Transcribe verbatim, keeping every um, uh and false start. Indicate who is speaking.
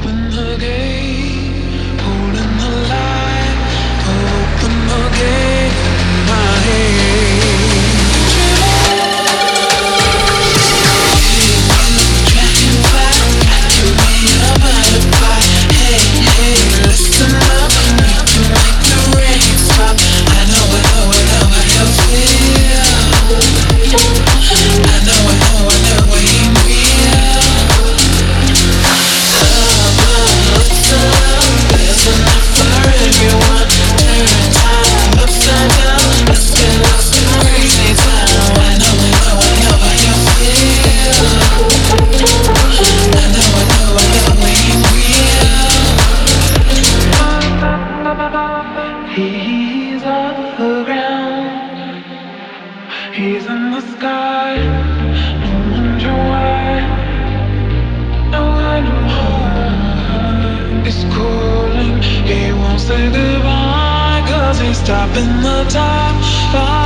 Speaker 1: He's off the ground, he's in the sky. No wonder why, no wonder why. He's calling, he won't say goodbye, 'cause he's stopping the time.